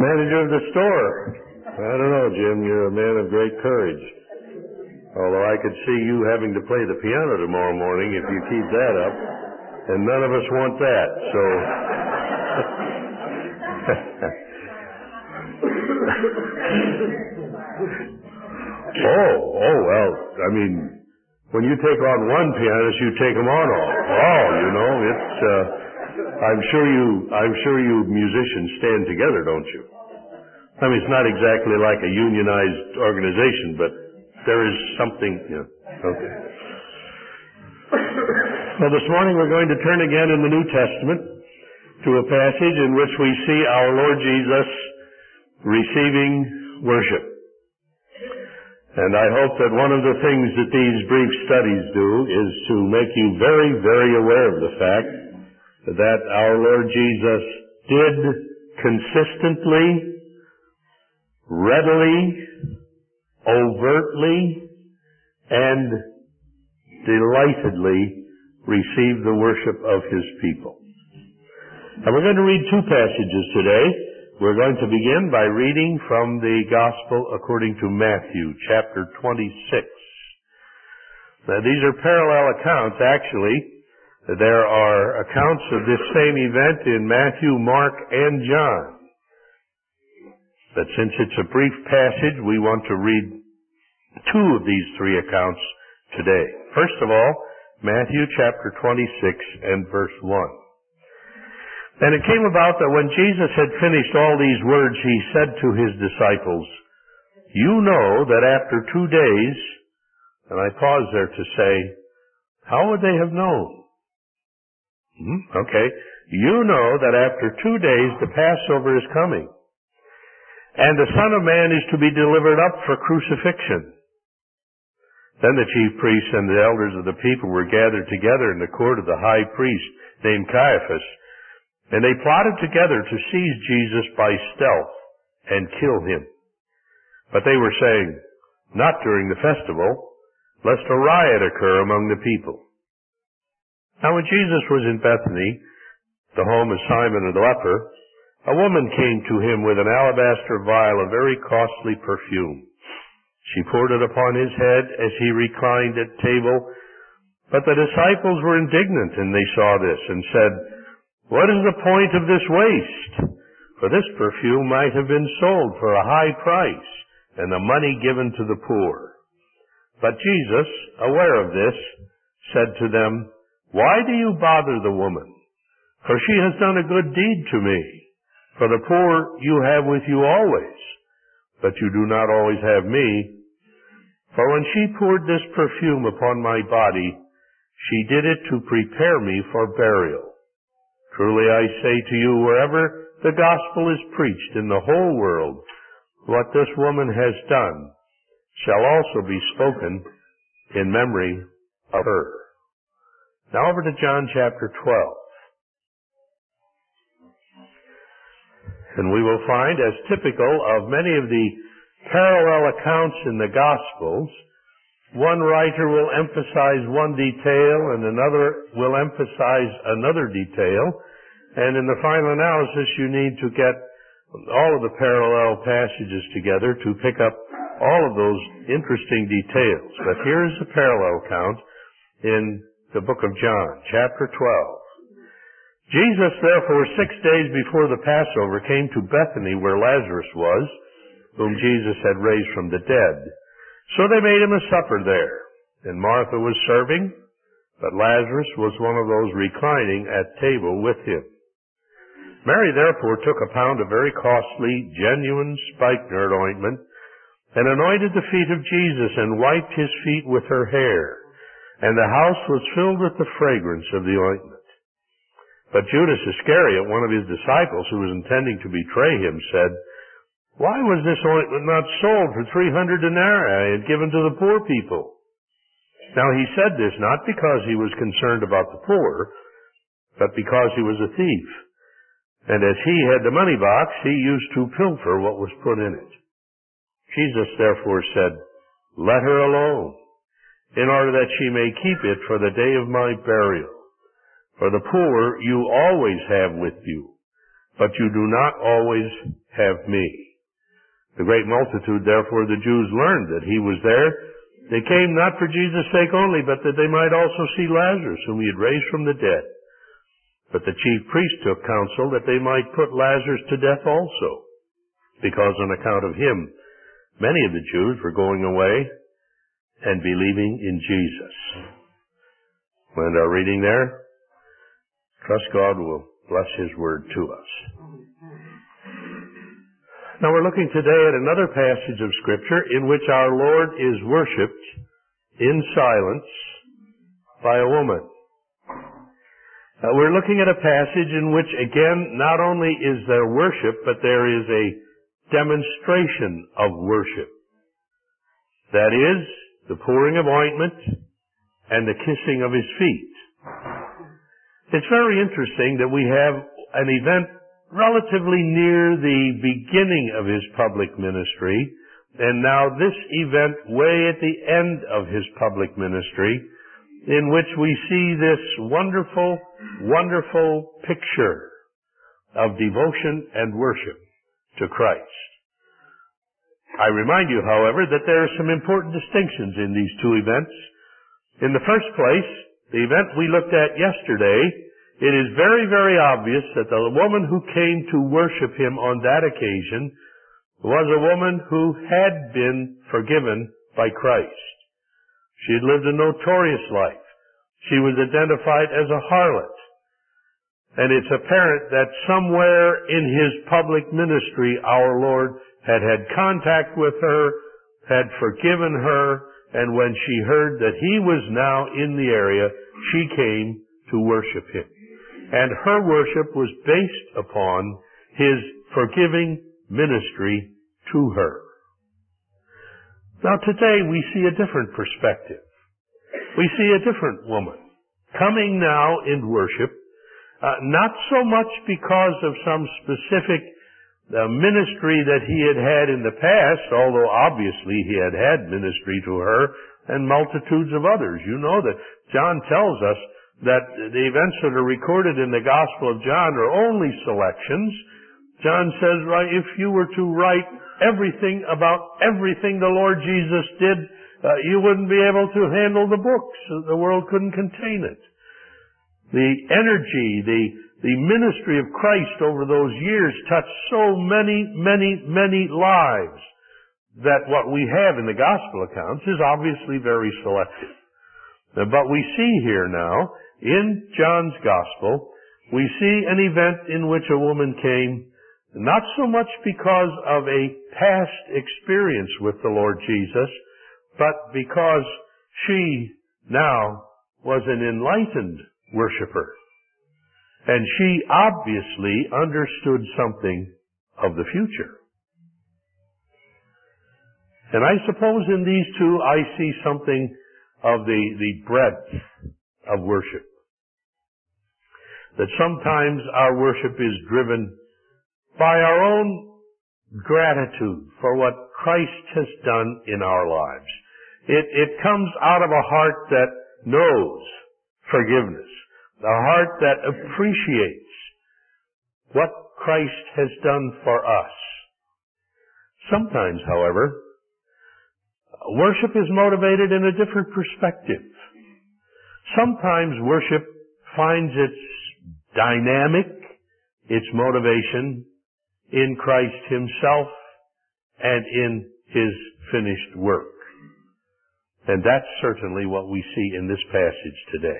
Manager of the store. I don't know, Jim, you're a man of great courage. Although I could see you having to play the piano tomorrow morning if you keep that up. And none of us want that, so... well, I mean, when you take on one pianist, you take them on all. You know, it's, I'm sure you musicians stand together, don't you? I mean, it's not exactly like a unionized organization, but there is something, okay. Well, this morning we're going to turn again in the New Testament to a passage in which we see our Lord Jesus receiving worship. And I hope that one of the things that these brief studies do is to make you very, very aware of the fact that our Lord Jesus did consistently, readily, overtly, and delightedly receive the worship of His people. And we're going to read two passages today. We're going to begin by reading from the Gospel according to Matthew, chapter 26. Now, these are parallel accounts, actually. There are accounts of this same event in Matthew, Mark, and John. But since it's a brief passage, we want to read two of these three accounts today. First of all, Matthew chapter 26 and verse 1. And it came about that when Jesus had finished all these words, He said to His disciples, "You know that after 2 days," and I pause there to say, how would they have known? Okay. "You know that after 2 days the Passover is coming, and the Son of Man is to be delivered up for crucifixion." Then the chief priests and the elders of the people were gathered together in the court of the high priest named Caiaphas, and they plotted together to seize Jesus by stealth and kill Him. But they were saying, "Not during the festival, lest a riot occur among the people." Now when Jesus was in Bethany, the home of Simon the leper, a woman came to Him with an alabaster vial of very costly perfume. She poured it upon His head as He reclined at table. But the disciples were indignant, and they saw this, and said, "What is the point of this waste? For this perfume might have been sold for a high price, and the money given to the poor." But Jesus, aware of this, said to them, "Why do you bother the woman? For she has done a good deed to me. For the poor you have with you always, but you do not always have me. For when she poured this perfume upon my body, she did it to prepare me for burial. Truly I say to you, wherever the gospel is preached in the whole world, what this woman has done shall also be spoken in memory of her." Now over to John chapter 12. And we will find, as typical of many of the parallel accounts in the Gospels, one writer will emphasize one detail and another will emphasize another detail. And in the final analysis, you need to get all of the parallel passages together to pick up all of those interesting details. But here is the parallel account in the book of John, chapter 12. Jesus, therefore, 6 days before the Passover, came to Bethany where Lazarus was, whom Jesus had raised from the dead. So they made him a supper there, and Martha was serving, but Lazarus was one of those reclining at table with him. Mary therefore took a pound of very costly, genuine spikenard ointment, and anointed the feet of Jesus, and wiped his feet with her hair, and the house was filled with the fragrance of the ointment. But Judas Iscariot, one of his disciples, who was intending to betray him, said, "Why was this ointment not sold for 300 denarii and given to the poor people?" Now he said this not because he was concerned about the poor, but because he was a thief. And as he had the money box, he used to pilfer what was put in it. Jesus therefore said, "Let her alone, in order that she may keep it for the day of my burial. For the poor you always have with you, but you do not always have me." The great multitude, therefore, the Jews learned that he was there. They came not for Jesus' sake only, but that they might also see Lazarus, whom he had raised from the dead. But the chief priests took counsel that they might put Lazarus to death also, because on account of him many of the Jews were going away and believing in Jesus. We'll end our reading there. Trust God will bless his word to us. Now we're looking today at another passage of Scripture in which our Lord is worshipped in silence by a woman. We're looking at a passage in which, again, not only is there worship, but there is a demonstration of worship. That is, the pouring of ointment and the kissing of his feet. It's very interesting that we have an event relatively near the beginning of his public ministry, and now this event way at the end of his public ministry, in which we see this wonderful, wonderful picture of devotion and worship to Christ. I remind you, however, that there are some important distinctions in these two events. In the first place, the event we looked at yesterday, it is very, very obvious that the woman who came to worship him on that occasion was a woman who had been forgiven by Christ. She had lived a notorious life. She was identified as a harlot. And it's apparent that somewhere in his public ministry, our Lord had had contact with her, had forgiven her, and when she heard that he was now in the area, she came to worship him. And her worship was based upon his forgiving ministry to her. Now today we see a different perspective. We see a different woman coming now in worship, not so much because of some specific ministry that he had had in the past, although obviously he had had ministry to her and multitudes of others. You know that John tells us that the events that are recorded in the Gospel of John are only selections. John says, right, if you were to write everything about everything the Lord Jesus did, you wouldn't be able to handle the books. The world couldn't contain it. The energy, the ministry of Christ over those years touched so many, many, many lives that what we have in the Gospel accounts is obviously very selective. But we see here now, in John's Gospel, we see an event in which a woman came, not so much because of a past experience with the Lord Jesus, but because she now was an enlightened worshiper. And she obviously understood something of the future. And I suppose in these two I see something of the breadth of worship. That sometimes our worship is driven by our own gratitude for what Christ has done in our lives. It comes out of a heart that knows forgiveness, a heart that appreciates what Christ has done for us. Sometimes, however, worship is motivated in a different perspective. Sometimes worship finds its dynamic, its motivation in Christ himself and in his finished work. And that's certainly what we see in this passage today.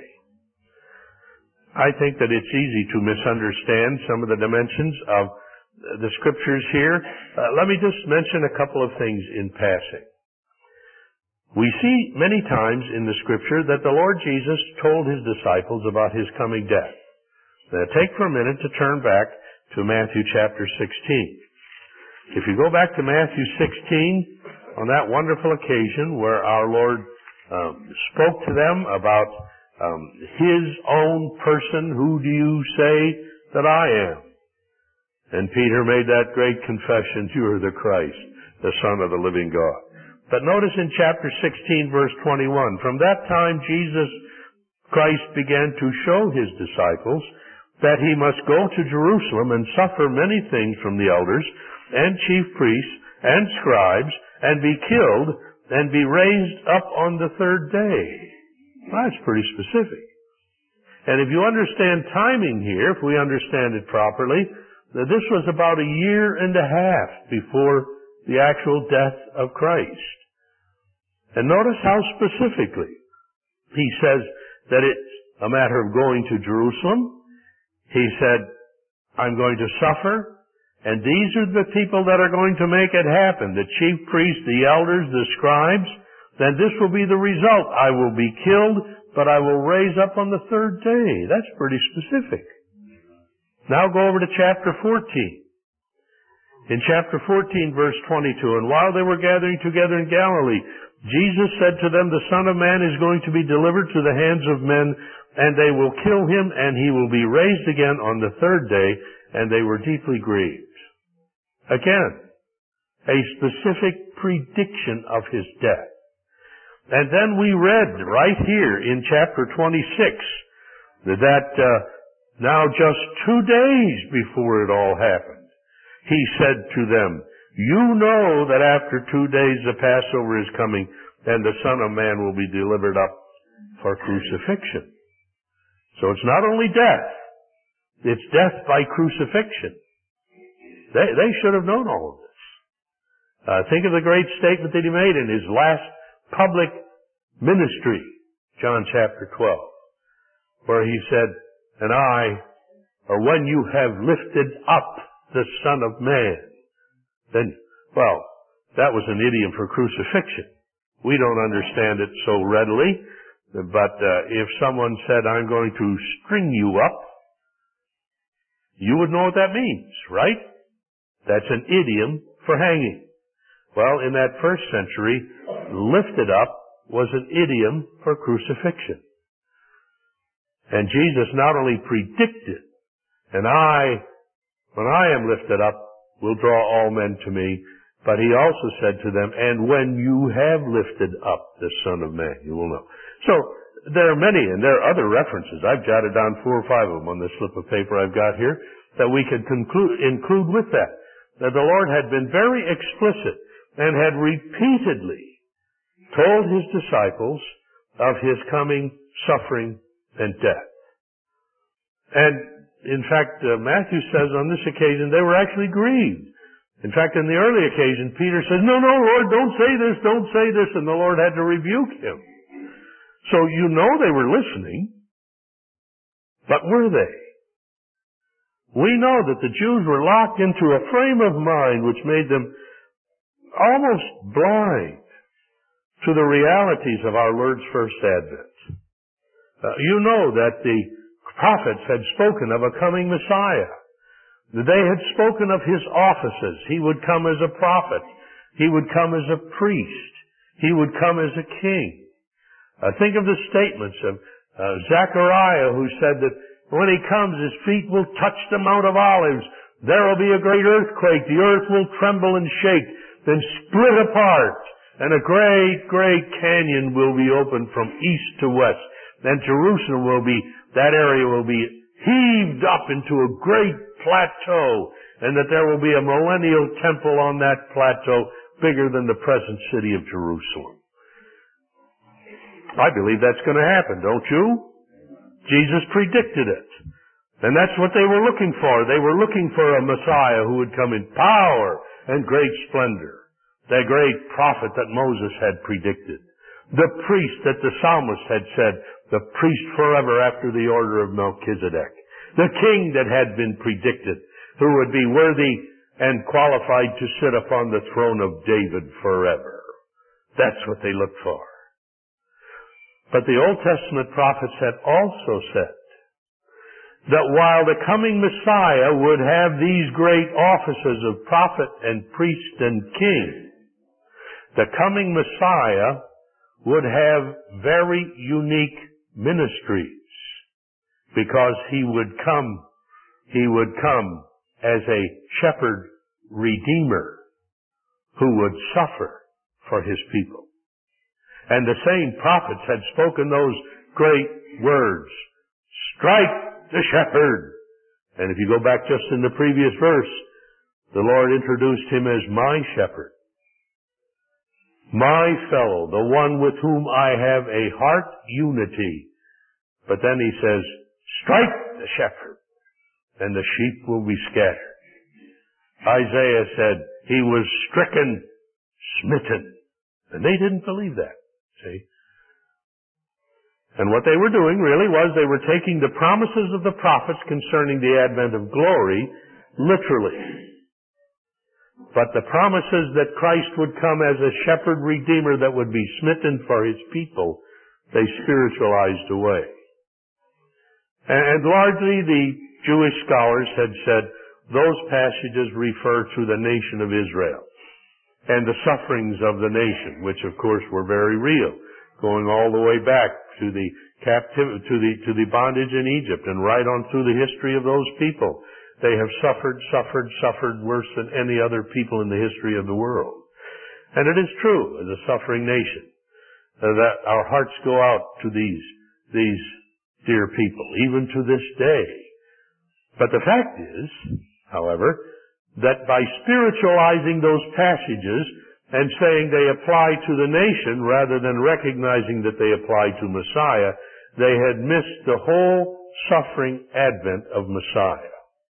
I think that it's easy to misunderstand some of the dimensions of the scriptures here. Let me just mention a couple of things in passing. We see many times in the scripture that the Lord Jesus told his disciples about his coming death. Now take for a minute to turn back to Matthew chapter 16. If you go back to Matthew 16, on that wonderful occasion where our Lord spoke to them about his own person, who do you say that I am? And Peter made that great confession, you are the Christ, the Son of the living God. But notice in chapter 16, verse 21, from that time Jesus Christ began to show his disciples that he must go to Jerusalem and suffer many things from the elders and chief priests and scribes and be killed and be raised up on the third day. That's pretty specific. And if you understand timing here, if we understand it properly, that this was about 1.5 years before the actual death of Christ. And notice how specifically he says that it's a matter of going to Jerusalem. He said, I'm going to suffer, and these are the people that are going to make it happen. The chief priests, the elders, the scribes. Then this will be the result. I will be killed, but I will raise up on the third day. That's pretty specific. Now go over to chapter 14. In chapter 14, verse 22, and while they were gathering together in Galilee, Jesus said to them, the Son of Man is going to be delivered to the hands of men, and they will kill him, and he will be raised again on the third day, and they were deeply grieved. Again, a specific prediction of his death. And then we read right here in chapter 26 that now just 2 days before it all happened, he said to them, you know that after 2 days the Passover is coming, and the Son of Man will be delivered up for crucifixion. So it's not only death, it's death by crucifixion. They should have known all of this. Think of the great statement that he made in his last public ministry, John chapter 12, where he said, or when you have lifted up the Son of Man, then, well, that was an idiom for crucifixion. We don't understand it so readily, but if someone said, I'm going to string you up, you would know what that means, right? That's an idiom for hanging. Well, in that first century, lifted up was an idiom for crucifixion. And Jesus not only predicted, when I am lifted up, will draw all men to me, but he also said to them, and when you have lifted up the Son of Man, you will know. So, there are many, and there are other references. I've jotted down 4 or 5 of them on this slip of paper I've got here, that we could include with that. That the Lord had been very explicit and had repeatedly told his disciples of his coming suffering and death. And in fact, Matthew says on this occasion they were actually grieved. In fact, in the early occasion, Peter says, no, Lord, don't say this, and the Lord had to rebuke him. So you know they were listening, but were they? We know that the Jews were locked into a frame of mind which made them almost blind to the realities of our Lord's first advent. You know that the prophets had spoken of a coming Messiah. They had spoken of his offices. He would come as a prophet. He would come as a priest. He would come as a king. Think of the statements of Zechariah, who said that when he comes, his feet will touch the Mount of Olives. There will be a great earthquake. The earth will tremble and shake, then split apart, and a great canyon will be opened from east to west. Then Jerusalem that area will be heaved up into a great plateau, and that there will be a millennial temple on that plateau bigger than the present city of Jerusalem. I believe that's going to happen, don't you? Jesus predicted it. And that's what they were looking for. They were looking for a Messiah who would come in power and great splendor. The great prophet that Moses had predicted. The priest that the psalmist had said, the priest forever after the order of Melchizedek. The king that had been predicted, who would be worthy and qualified to sit upon the throne of David forever. That's what they looked for. But the Old Testament prophets had also said that while the coming Messiah would have these great offices of prophet and priest and king, the coming Messiah would have very unique ministries, because he would come as a shepherd redeemer who would suffer for his people. And the same prophets had spoken those great words, strike the shepherd. And if you go back just in the previous verse, the Lord introduced him as my shepherd, my fellow, the one with whom I have a heart unity. But then he says, strike the shepherd, and the sheep will be scattered. Isaiah said he was stricken, smitten. And they didn't believe that, see? And what they were doing really was they were taking the promises of the prophets concerning the advent of glory literally. But the promises that Christ would come as a shepherd redeemer that would be smitten for his people, they spiritualized away. And largely the Jewish scholars had said those passages refer to the nation of Israel and the sufferings of the nation, which of course were very real, going all the way back to the captivity, to the bondage in Egypt and right on through the history of those people. They have suffered worse than any other people in the history of the world. And it is true, as a suffering nation, that our hearts go out to these dear people, even to this day. But the fact is, however, that by spiritualizing those passages and saying they apply to the nation rather than recognizing that they apply to Messiah, they had missed the whole suffering advent of Messiah.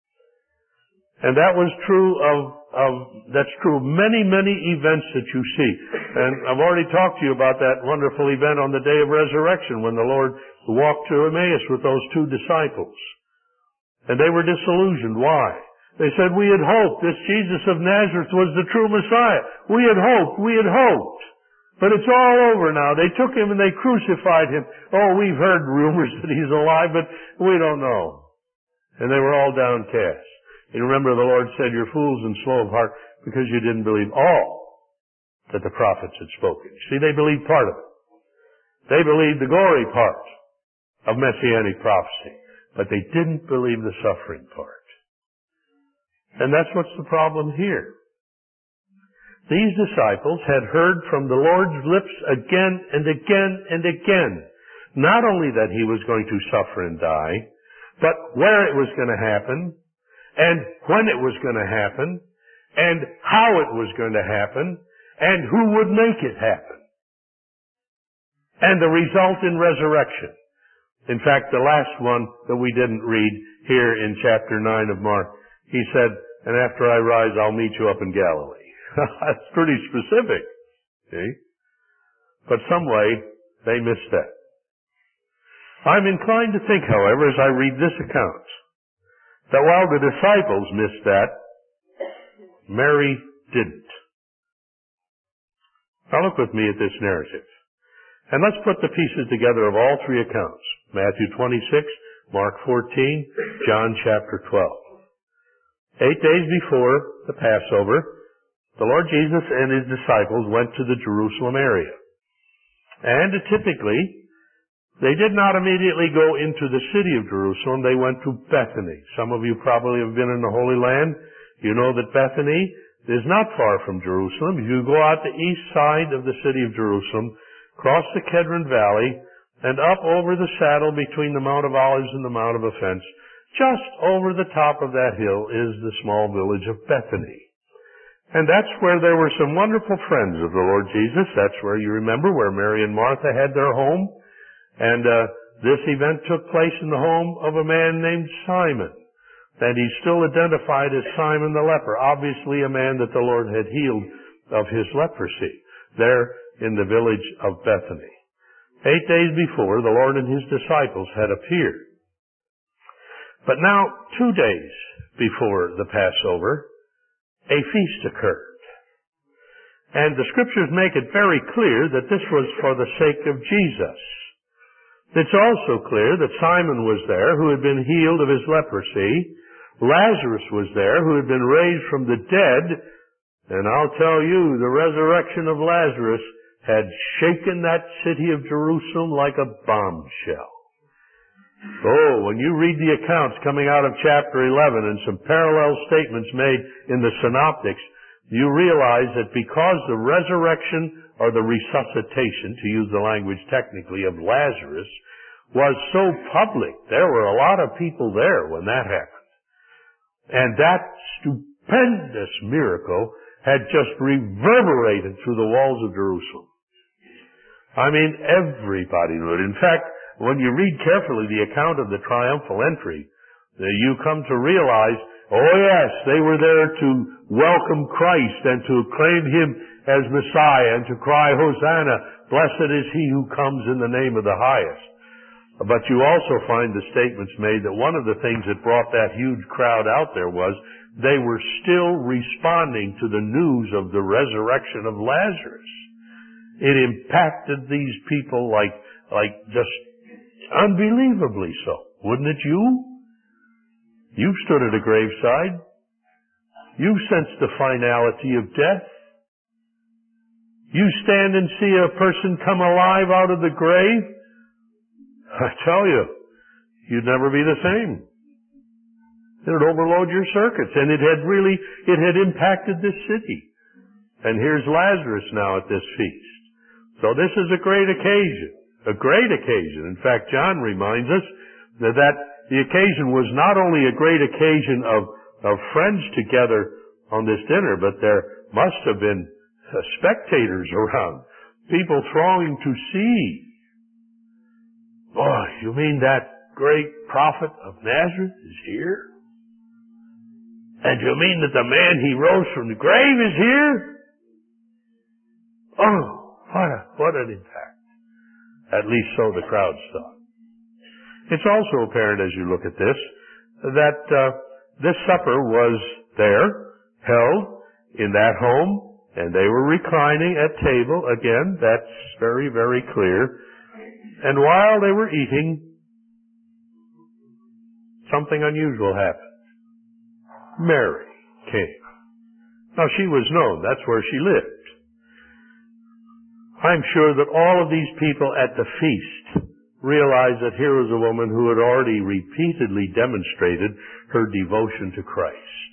And that was true that's true of many, many events that you see. And I've already talked to you about that wonderful event on the day of resurrection when the Lord walked to Emmaus with those two disciples. And they were disillusioned. Why? They said, we had hoped this Jesus of Nazareth was the true Messiah. We had hoped. But it's all over now. They took him and they crucified him. Oh, we've heard rumors that he's alive, but we don't know. And they were all downcast. You remember the Lord said, you're fools and slow of heart because you didn't believe all that the prophets had spoken. See, they believed part of it. They believed the glory part of Messianic prophecy, but they didn't believe the suffering part. And that's what's the problem here. These disciples had heard from the Lord's lips again and again and again, not only that he was going to suffer and die, but where it was going to happen, and when it was going to happen, and how it was going to happen, and who would make it happen. And the result in resurrection. In fact, the last one that we didn't read here in chapter 9 of Mark, he said, and after I rise, I'll meet you up in Galilee. That's pretty specific. See? But some way, they missed that. I'm inclined to think, however, as I read this account, that while the disciples missed that, Mary didn't. Now look with me at this narrative. And let's put the pieces together of all three accounts. Matthew 26, Mark 14, John chapter 12. 8 days before the Passover, the Lord Jesus and his disciples went to the Jerusalem area. And typically, they did not immediately go into the city of Jerusalem. They went to Bethany. Some of you probably have been in the Holy Land. You know that Bethany is not far from Jerusalem. If you go out the east side of the city of Jerusalem, cross the Kedron Valley, and up over the saddle between the Mount of Olives and the Mount of Offense, just over the top of that hill is the small village of Bethany. And that's where there were some wonderful friends of the Lord Jesus. That's where, you remember, where Mary and Martha had their home. And this event took place in the home of a man named Simon. And he's still identified as Simon the leper, obviously a man that the Lord had healed of his leprosy, there in the village of Bethany. 8 days before, the Lord and his disciples had appeared. But now, 2 days before the Passover, a feast occurred. And the Scriptures make it very clear that this was for the sake of Jesus. It's also clear that Simon was there, who had been healed of his leprosy. Lazarus was there, who had been raised from the dead. And I'll tell you, the resurrection of Lazarus had shaken that city of Jerusalem like a bombshell. Oh, when you read the accounts coming out of chapter 11 and some parallel statements made in the synoptics, you realize that because the resurrection or the resuscitation, to use the language technically, of Lazarus was so public, there were a lot of people there when that happened. And that stupendous miracle had just reverberated through the walls of Jerusalem. I mean, everybody knew it. In fact, when you read carefully the account of the triumphal entry, you come to realize, oh yes, they were there to welcome Christ and to acclaim Him as Messiah and to cry, Hosanna, blessed is He who comes in the name of the highest. But you also find the statements made that one of the things that brought that huge crowd out there was they were still responding to the news of the resurrection of Lazarus. It impacted these people like just unbelievably so. Wouldn't it you? You stood at a graveside. You sensed the finality of death. You stand and see a person come alive out of the grave. I tell you, you'd never be the same. It would overload your circuits, and it had impacted this city. And here's Lazarus now at this feast. So this is a great occasion. A great occasion. In fact, John reminds us that the occasion was not only a great occasion of friends together on this dinner, but there must have been spectators around, people thronging to see. Boy, you mean that great prophet of Nazareth is here? And you mean that the man he rose from the grave is here? Oh, what an impact. At least so the crowds thought. It's also apparent as you look at this, that this supper was there, held in that home, and they were reclining at table. Again, that's very, very clear. And while they were eating, something unusual happened. Mary came. Now she was known. That's where she lived. I'm sure that all of these people at the feast realized that here was a woman who had already repeatedly demonstrated her devotion to Christ.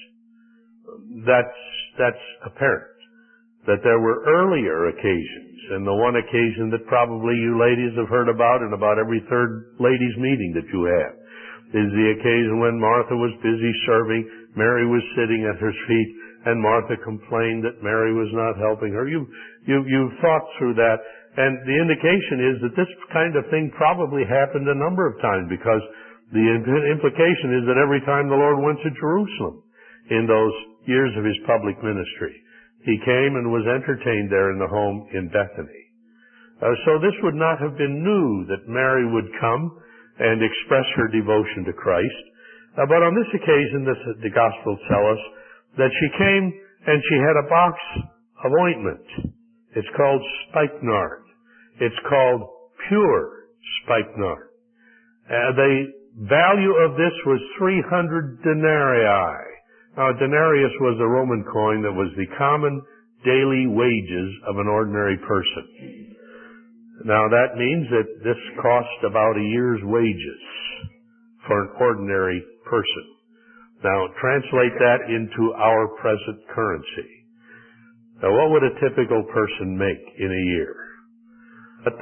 That's apparent. That there were earlier occasions, and the one occasion that probably you ladies have heard about in about every third ladies' meeting that you have, is the occasion when Martha was busy serving, Mary was sitting at her feet, and Martha complained that Mary was not helping her. You've thought through that, and the indication is that this kind of thing probably happened a number of times, because the implication is that every time the Lord went to Jerusalem in those years of His public ministry, He came and was entertained there in the home in Bethany. So this would not have been new that Mary would come and express her devotion to Christ. But on this occasion, the Gospels tell us that she came and she had a box of ointment. It's called spikenard. It's called pure spikenard. The value of this was 300 denarii. Now, a denarius was a Roman coin that was the common daily wages of an ordinary person. Now, that means that this cost about a year's wages for an ordinary person. Now, translate that into our present currency. Now, what would a typical person make in a year? What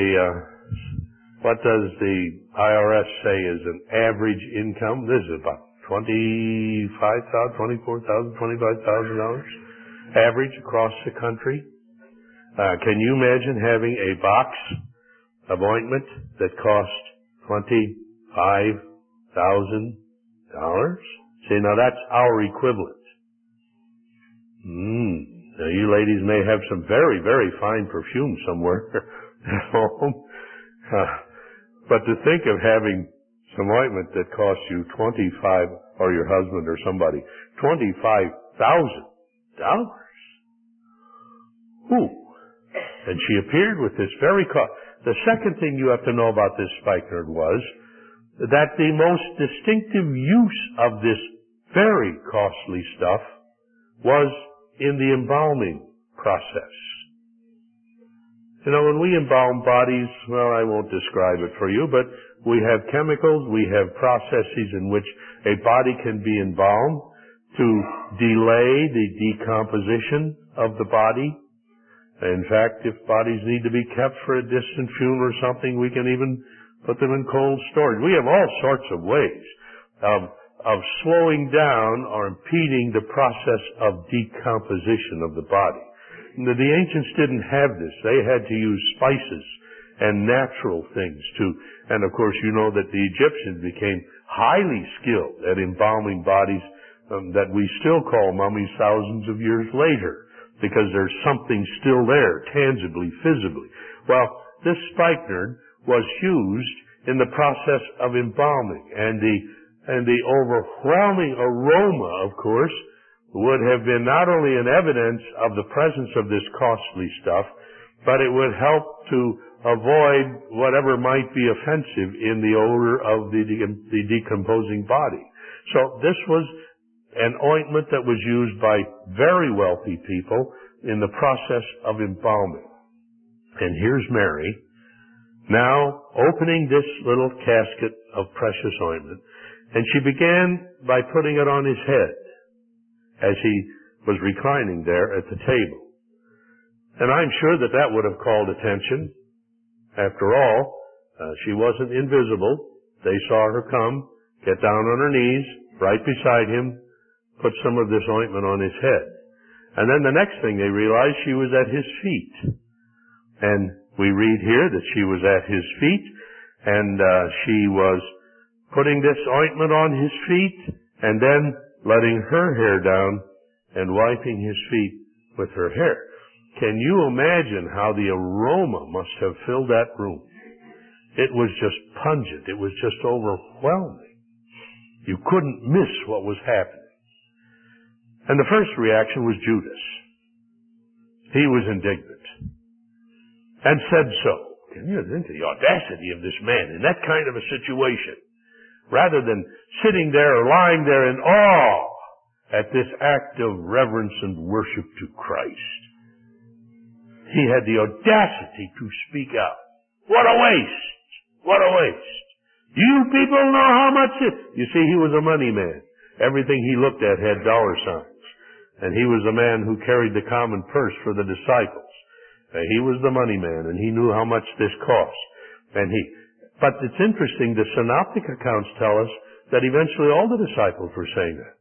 does the IRS say is an average income? This is about $25,000, $24,000, $25,000 average across the country. Can you imagine having a box of ointment that cost $25,000? See, now that's our equivalent. Now you ladies may have some very, very fine perfume somewhere at home. But to think of having some ointment that costs you or your husband or somebody, $25,000. Ooh. And she appeared with this very The second thing you have to know about this spikenard was that the most distinctive use of this very costly stuff was in the embalming process. You know, when we embalm bodies, well, I won't describe it for you, but we have chemicals, we have processes in which a body can be embalmed to delay the decomposition of the body. In fact, if bodies need to be kept for a distant funeral or something, we can even put them in cold storage. We have all sorts of ways slowing down or impeding the process of decomposition of the body. The ancients didn't have this. They had to use spices and natural things and of course you know that the Egyptians became highly skilled at embalming bodies that we still call mummies thousands of years later, because there's something still there, tangibly, visibly. Well, this spikenard was used in the process of embalming, and the overwhelming aroma, of course, would have been not only an evidence of the presence of this costly stuff, but it would help to avoid whatever might be offensive in the odor of the decomposing body. So this was an ointment that was used by very wealthy people in the process of embalming. And here's Mary, now opening this little casket of precious ointment, and she began by putting it on his head as he was reclining there at the table. And I'm sure that that would have called attention. After all, she wasn't invisible. They saw her come, get down on her knees, right beside him, put some of this ointment on his head. And then the next thing they realized, she was at his feet. And we read here that she was at his feet, and she was putting this ointment on his feet, and then letting her hair down and wiping his feet with her hair. Can you imagine how the aroma must have filled that room? It was just pungent. It was just overwhelming. You couldn't miss what was happening. And the first reaction was Judas. He was indignant and said so. Can you think of the audacity of this man in that kind of a situation? Rather than sitting there or lying there in awe at this act of reverence and worship to Christ, he had the audacity to speak out. What a waste! What a waste! You people know how much it... You see, he was a money man. Everything he looked at had dollar signs. And he was a man who carried the common purse for the disciples. He was the money man, and he knew how much this cost. But it's interesting, the synoptic accounts tell us that eventually all the disciples were saying that.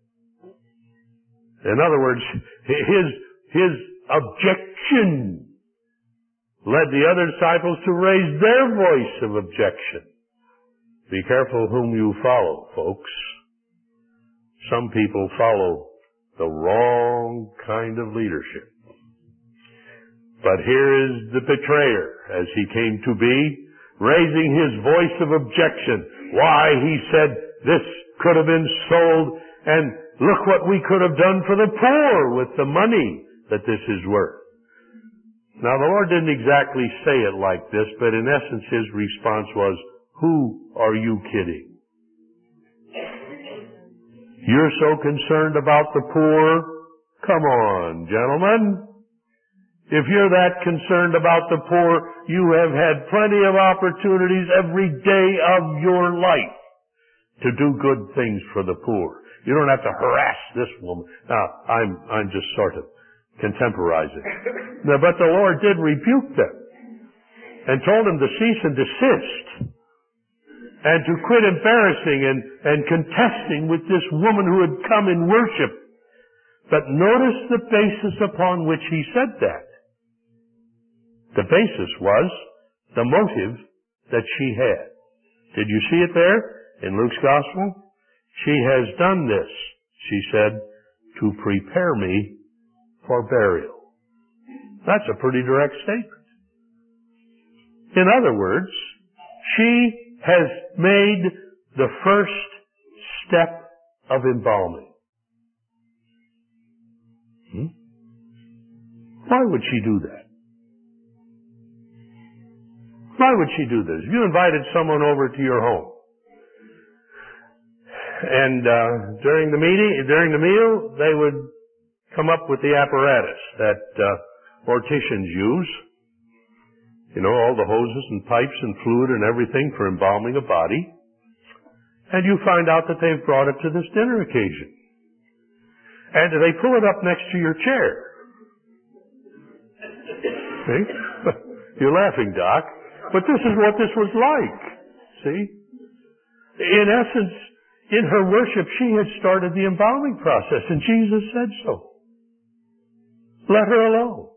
In other words, his objection led the other disciples to raise their voice of objection. Be careful whom you follow, folks. Some people follow the wrong kind of leadership. But here is the betrayer, as he came to be, raising his voice of objection. Why, he said, this could have been sold, and look what we could have done for the poor with the money that this is worth. Now, the Lord didn't exactly say it like this, but in essence his response was, who are you kidding? You're so concerned about the poor? Come on, gentlemen. If you're that concerned about the poor, you have had plenty of opportunities every day of your life to do good things for the poor. You don't have to harass this woman. Now, I'm just sort of contemporizing. Now, but the Lord did rebuke them and told them to cease and desist and to quit embarrassing and contesting with this woman who had come in worship. But notice the basis upon which he said that. The basis was the motive that she had. Did you see it there in Luke's Gospel? She has done this, she said, to prepare me for burial. That's a pretty direct statement. In other words, she has made the first step of embalming. Why would she do that? Why would she do this? If you invited someone over to your home, and during the meal, they would come up with the apparatus that morticians use. You know, all the hoses and pipes and fluid and everything for embalming a body. And you find out that they've brought it to this dinner occasion. And they pull it up next to your chair. See? You're laughing, Doc. But this is what this was like. See? In essence, in her worship, she had started the embalming process, and Jesus said so. Let her alone.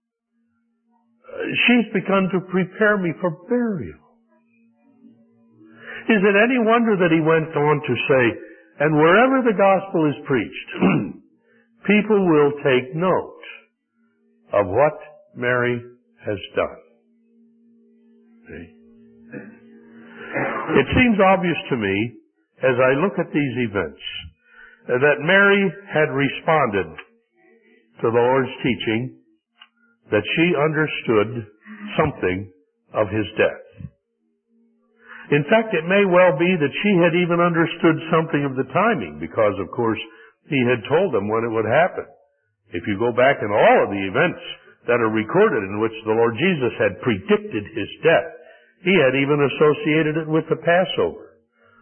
She's begun to prepare me for burial. Is it any wonder that he went on to say, and wherever the gospel is preached, people will take note of what Mary has done. See? It seems obvious to me, as I look at these events, that Mary had responded to the Lord's teaching, that she understood something of his death. In fact, it may well be that she had even understood something of the timing, because, of course, he had told them when it would happen. If you go back in all of the events that are recorded in which the Lord Jesus had predicted his death, he had even associated it with the Passover.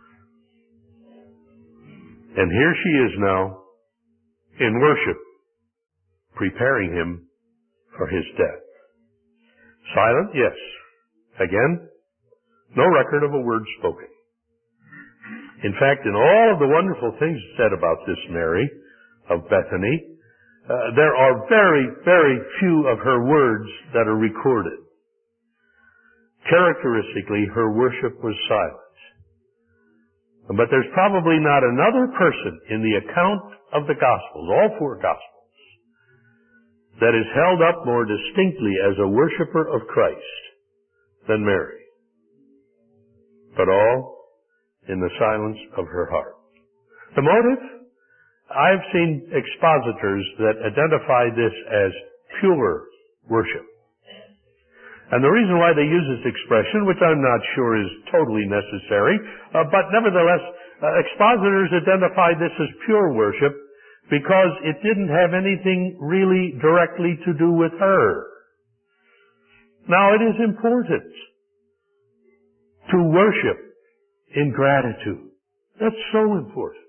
And here she is now in worship, preparing him for his death. Silent? Yes. Again, no record of a word spoken. In fact, in all of the wonderful things said about this Mary of Bethany, there are very, very few of her words that are recorded. Characteristically, her worship was silent. But there's probably not another person in the account of the Gospels, all four Gospels, that is held up more distinctly as a worshiper of Christ than Mary. But all in the silence of her heart. The motive? I've seen expositors that identify this as pure worship. And the reason why they use this expression, which I'm not sure is totally necessary, but nevertheless, expositors identify this as pure worship because it didn't have anything really directly to do with her. Now, it is important to worship in gratitude. That's so important.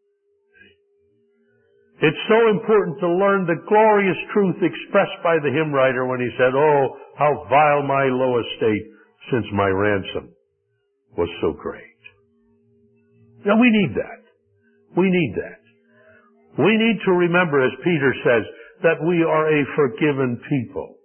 It's so important to learn the glorious truth expressed by the hymn writer when he said, "Oh, how vile my low estate, since my ransom was so great." Now we need that. We need that. We need to remember, as Peter says, that we are a forgiven people.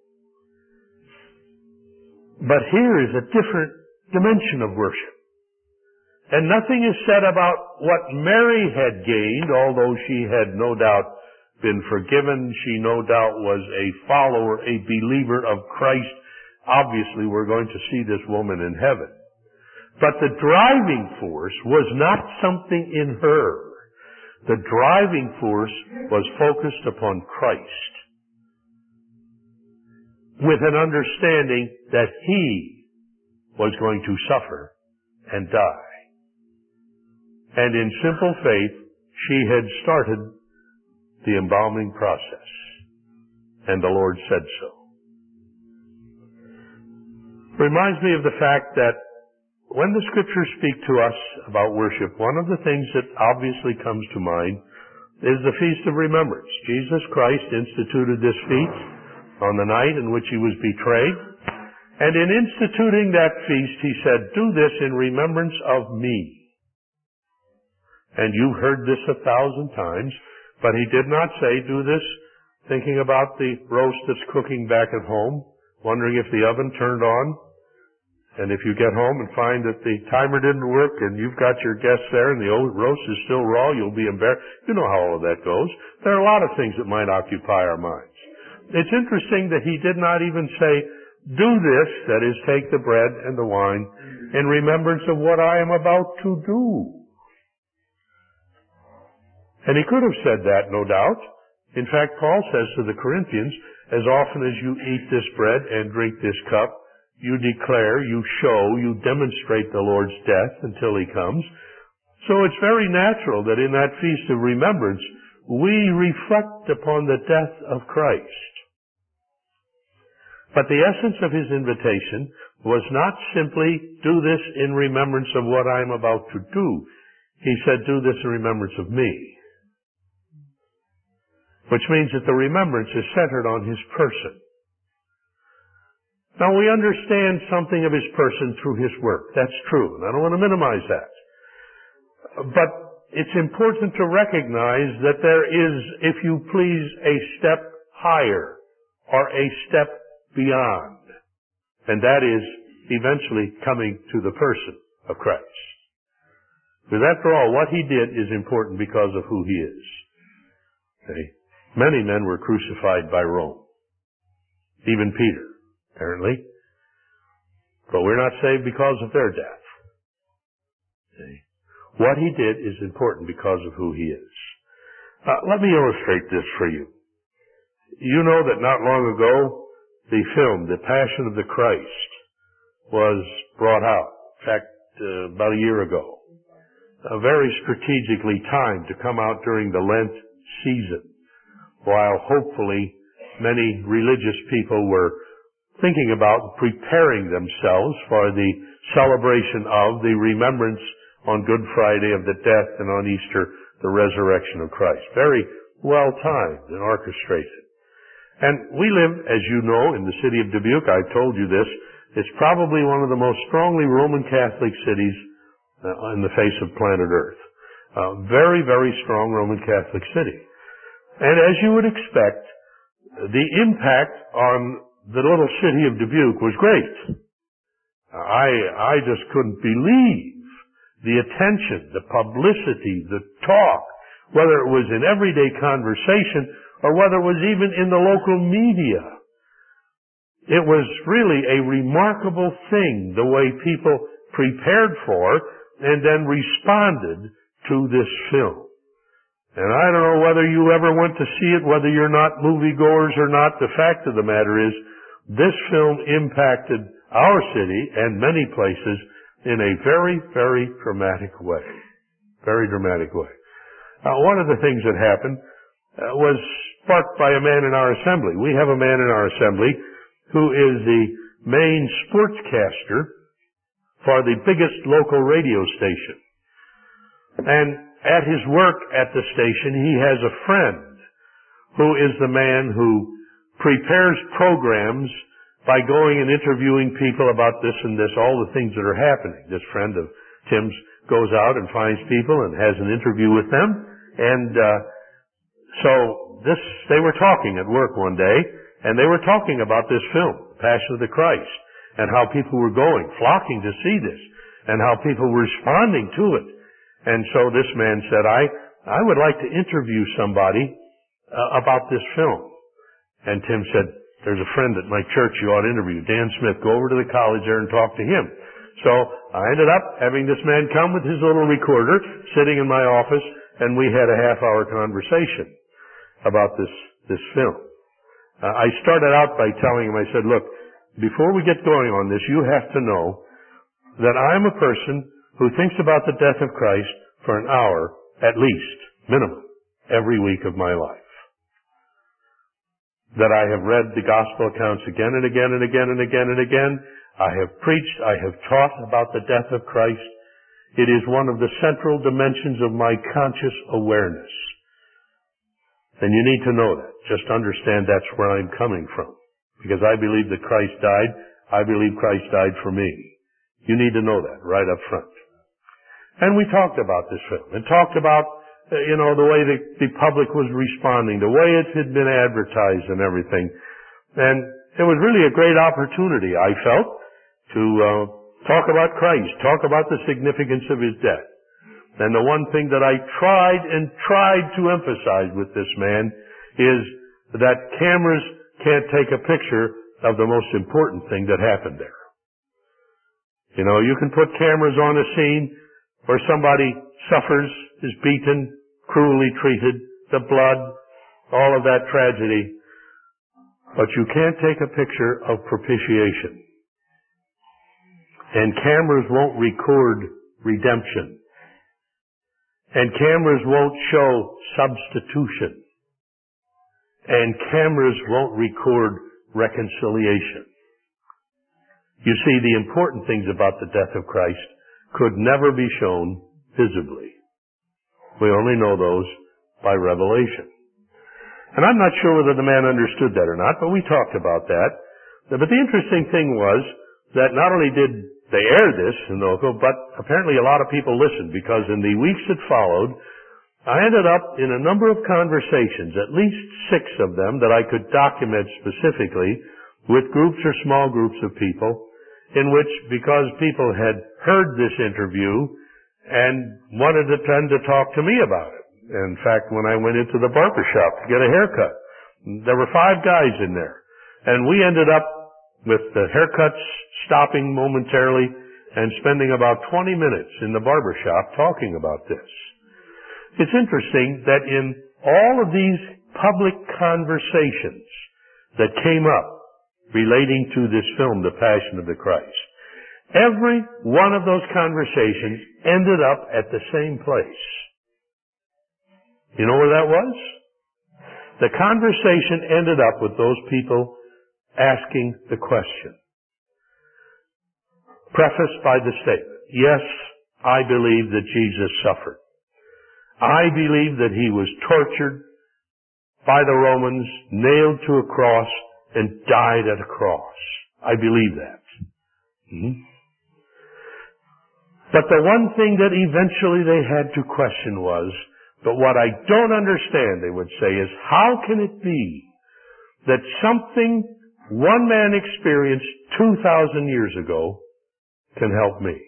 But here is a different dimension of worship. And nothing is said about what Mary had gained, although she had no doubt been forgiven. She no doubt was a follower, a believer of Christ. Obviously, we're going to see this woman in heaven. But the driving force was not something in her. The driving force was focused upon Christ, with an understanding that he was going to suffer and die. And in simple faith, she had started the embalming process. And the Lord said so. Reminds me of the fact that when the Scriptures speak to us about worship, one of the things that obviously comes to mind is the Feast of Remembrance. Jesus Christ instituted this feast on the night in which he was betrayed. And in instituting that feast, he said, "Do this in remembrance of me." And you've heard this 1,000 times, but he did not say, "Do this thinking about the roast that's cooking back at home, wondering if the oven turned on. And if you get home and find that the timer didn't work and you've got your guests there and the roast is still raw, you'll be embarrassed." You know how all of that goes. There are a lot of things that might occupy our minds. It's interesting that he did not even say, "Do this," that is, take the bread and the wine, "in remembrance of what I am about to do." And he could have said that, no doubt. In fact, Paul says to the Corinthians, "As often as you eat this bread and drink this cup, you declare, you show, you demonstrate the Lord's death until he comes." So it's very natural that in that Feast of Remembrance, we reflect upon the death of Christ. But the essence of his invitation was not simply, "Do this in remembrance of what I am about to do." He said, "Do this in remembrance of me." Which means that the remembrance is centered on his person. Now we understand something of his person through his work. That's true, and I don't want to minimize that. But it's important to recognize that there is, if you please, a step higher or a step beyond. And that is eventually coming to the person of Christ. Because after all, what he did is important because of who he is. Okay? Many men were crucified by Rome. Even Peter, apparently. But we're not saved because of their death. Okay? What he did is important because of who he is. Let me illustrate this for you. You know that not long ago, the film, The Passion of the Christ, was brought out. In fact, about a year ago. Very strategically timed to come out during the Lent season, while hopefully many religious people were thinking about preparing themselves for the celebration of the remembrance on Good Friday of the death and on Easter the resurrection of Christ. Very well timed and orchestrated. And we live, as you know, in the city of Dubuque. I've told you this. It's probably one of the most strongly Roman Catholic cities on the face of planet Earth. Very, very strong Roman Catholic city. And as you would expect, the impact on the little city of Dubuque was great. I just couldn't believe the attention, the publicity, the talk, whether it was in everyday conversation or whether it was even in the local media. It was really a remarkable thing, the way people prepared for and then responded to this film. And I don't know whether you ever went to see it, whether you're not moviegoers or not. The fact of the matter is, this film impacted our city and many places in a very, very dramatic way. Very dramatic way. One of the things that happened was sparked by a man in our assembly. We have a man in our assembly who is the main sportscaster for the biggest local radio station. And at his work at the station, he has a friend who is the man who prepares programs by going and interviewing people about this and this, all the things that are happening. This friend of Tim's goes out and finds people and has an interview with them. And so they were talking at work one day, and they were talking about this film, Passion of the Christ, and how people were going, flocking to see this, and how people were responding to it. And so this man said, I would like to interview somebody about this film. And Tim said, there's a friend at my church you ought to interview, Dan Smith. Go over to the college there and talk to him. So I ended up having this man come with his little recorder, sitting in my office, and we had a half-hour conversation about this film. I started out by telling him, I said, look, before we get going on this, you have to know that I'm a person who thinks about the death of Christ for an hour, at least, minimum, every week of my life. That I have read the gospel accounts again and again and again and again and again. I have preached, I have taught about the death of Christ. It is one of the central dimensions of my conscious awareness. And you need to know that. Just understand that's where I'm coming from. Because I believe that Christ died. I believe Christ died for me. You need to know that right up front. And we talked about this film and talked about, the way the public was responding, the way it had been advertised and everything. And it was really a great opportunity, I felt, to talk about Christ, talk about the significance of his death. And the one thing that I tried to emphasize with this man is that cameras can't take a picture of the most important thing that happened there. You can put cameras on a scene where somebody suffers, is beaten, cruelly treated, the blood, all of that tragedy, but you can't take a picture of propitiation. And cameras won't record redemption. And cameras won't show substitution. And cameras won't record reconciliation. You see, the important things about the death of Christ could never be shown visibly. We only know those by revelation. And I'm not sure whether the man understood that or not, but we talked about that. But the interesting thing was that not only did they aired this in local, but apparently a lot of people listened, because in the weeks that followed, I ended up in a number of conversations, at least 6 of them that I could document specifically, with groups or small groups of people, in which, because people had heard this interview and wanted to tend to talk to me about it. In fact, when I went into the barber shop to get a haircut, there were 5 guys in there. And we ended up with the haircuts stopping momentarily and spending about 20 minutes in the barber shop talking about this. It's interesting that in all of these public conversations that came up relating to this film, The Passion of the Christ, every one of those conversations ended up at the same place. You know where that was? The conversation ended up with those people asking the question, prefaced by the statement, yes, I believe that Jesus suffered. I believe that he was tortured by the Romans, nailed to a cross, and died at a cross. I believe that. But the one thing that eventually they had to question was, but what I don't understand, they would say, is how can it be that something one man experienced 2,000 years ago can help me?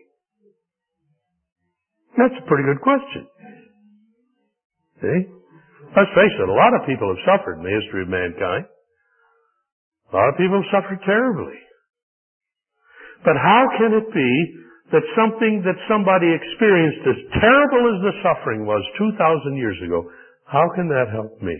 That's a pretty good question. See? Let's face it, a lot of people have suffered in the history of mankind. A lot of people have suffered terribly. But how can it be that something that somebody experienced as terrible as the suffering was 2,000 years ago, how can that help me?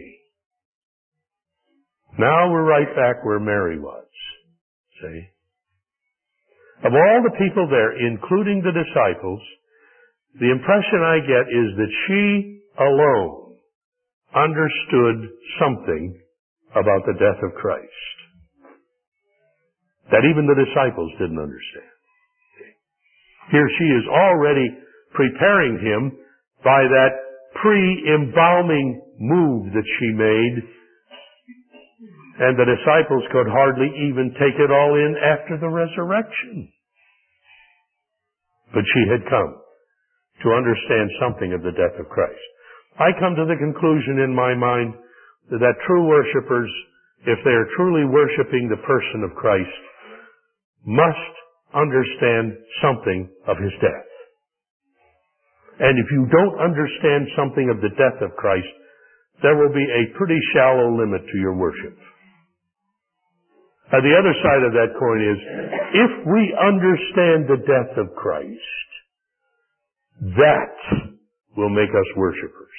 Now we're right back where Mary was. See? Of all the people there, including the disciples, the impression I get is that she alone understood something about the death of Christ that even the disciples didn't understand. Here she is already preparing him by that pre-embalming move that she made, and the disciples could hardly even take it all in after the resurrection. But she had come to understand something of the death of Christ. I come to the conclusion in my mind that true worshipers, if they are truly worshiping the person of Christ, must understand something of his death. And if you don't understand something of the death of Christ, there will be a pretty shallow limit to your worship. The other side of that coin is, if we understand the death of Christ, that will make us worshipers.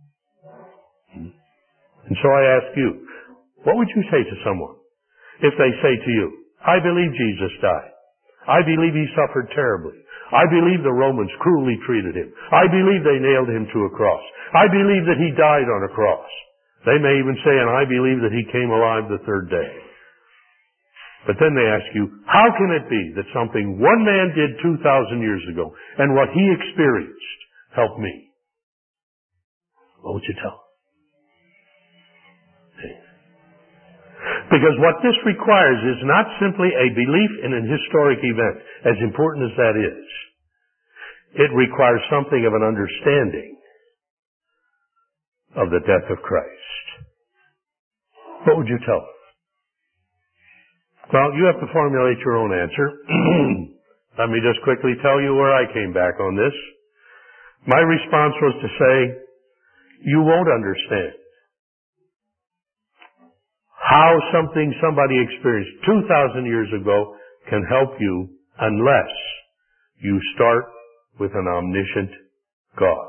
And so I ask you, what would you say to someone if they say to you, I believe Jesus died. I believe he suffered terribly. I believe the Romans cruelly treated him. I believe they nailed him to a cross. I believe that he died on a cross. They may even say, and I believe that he came alive the 3rd day. But then they ask you, how can it be that something one man did 2,000 years ago and what he experienced helped me? What would you tell them? Because what this requires is not simply a belief in an historic event, as important as that is. It requires something of an understanding of the death of Christ. What would you tell them? Well, you have to formulate your own answer. Let me just quickly tell you where I came back on this. My response was to say, you won't understand how something somebody experienced 2,000 years ago can help you unless you start with an omniscient God.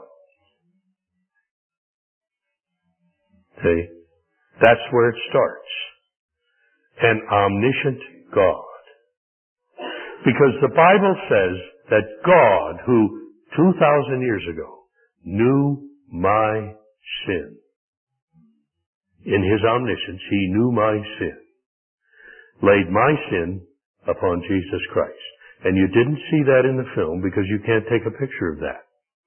See? That's where it starts. An omniscient God. Because the Bible says that God, who 2,000 years ago knew my sin, in his omniscience, he knew my sin, laid my sin upon Jesus Christ. And you didn't see that in the film because you can't take a picture of that.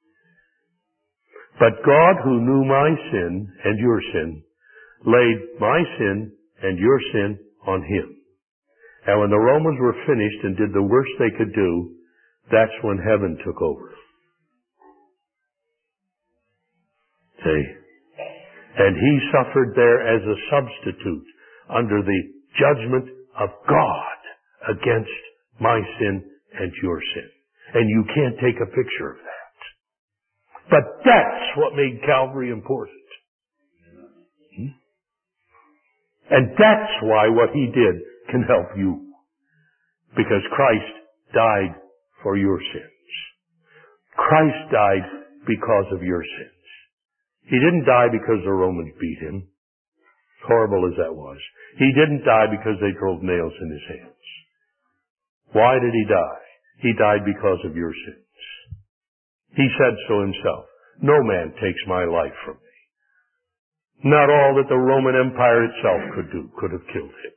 But God, who knew my sin and your sin, laid my sin and your sin on him. And when the Romans were finished and did the worst they could do, that's when heaven took over. See? And he suffered there as a substitute under the judgment of God against my sin and your sin. And you can't take a picture of that. But that's what made Calvary important. And that's why what he did can help you. Because Christ died for your sins. Christ died because of your sins. He didn't die because the Romans beat him, horrible as that was. He didn't die because they drove nails in his hands. Why did he die? He died because of your sins. He said so himself. No man takes my life from me. Not all that the Roman Empire itself could do could have killed him.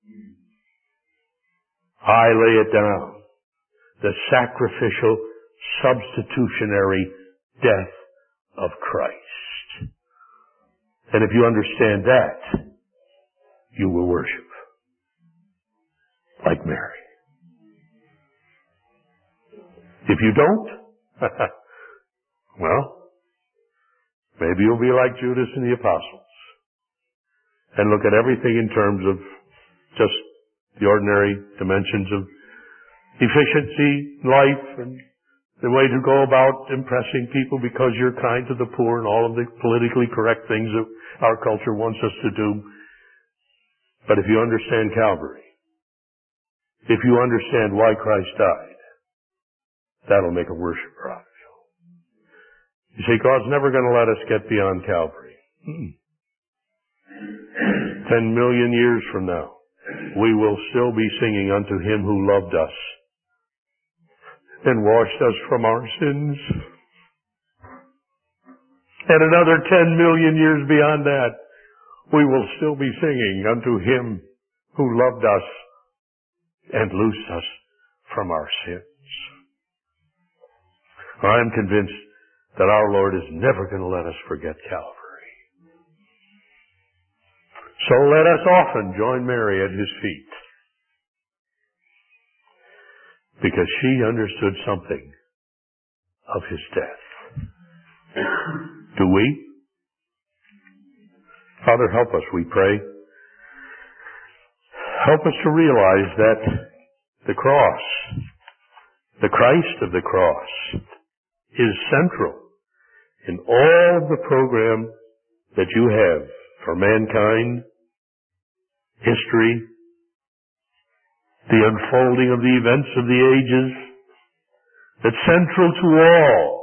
I lay it down. The sacrificial, substitutionary death of Christ. And if you understand that, you will worship like Mary. If you don't, well, maybe you'll be like Judas and the apostles and look at everything in terms of just the ordinary dimensions of efficiency, life, and the way to go about impressing people because you're kind to the poor and all of the politically correct things that our culture wants us to do. But if you understand Calvary, if you understand why Christ died, that'll make a worshiper out of you. You see, God's never going to let us get beyond Calvary. 10 million years from now, we will still be singing unto him who loved us and washed us from our sins. And another 10 million years beyond that, we will still be singing unto him who loved us and loosed us from our sins. I am convinced that our Lord is never going to let us forget Calvary. So let us often join Mary at his feet, because she understood something of his death. Do we? Father, help us, we pray. Help us to realize that the cross, the Christ of the cross, is central in all the program that you have for mankind, history, the unfolding of the events of the ages, that central to all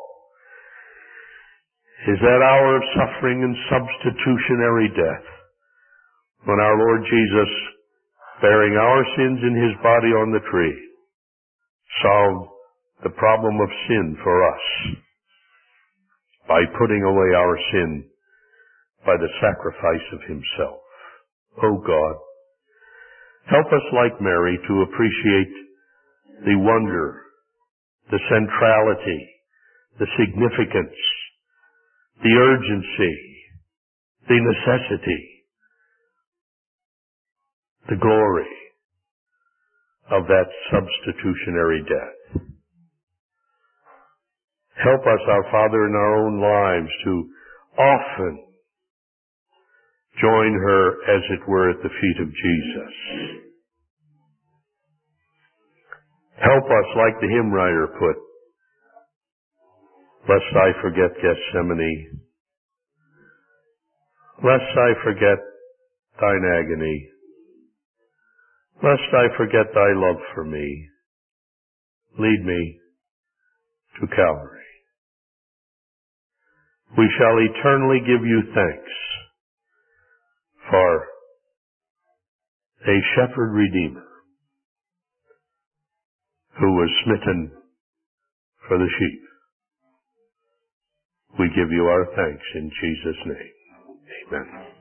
is that hour of suffering and substitutionary death, when our Lord Jesus, bearing our sins in his body on the tree, solved the problem of sin for us by putting away our sin by the sacrifice of himself. Oh God, help us like Mary to appreciate the wonder, the centrality, the significance, the urgency, the necessity, the glory of that substitutionary death. Help us, our Father, in our own lives to often join her, as it were, at the feet of Jesus. Help us, like the hymn writer put, lest I forget Gethsemane, lest I forget thine agony, lest I forget thy love for me. Lead me to Calvary. We shall eternally give you thanks for a shepherd redeemer who was smitten for the sheep. We give you our thanks in Jesus' name. Amen.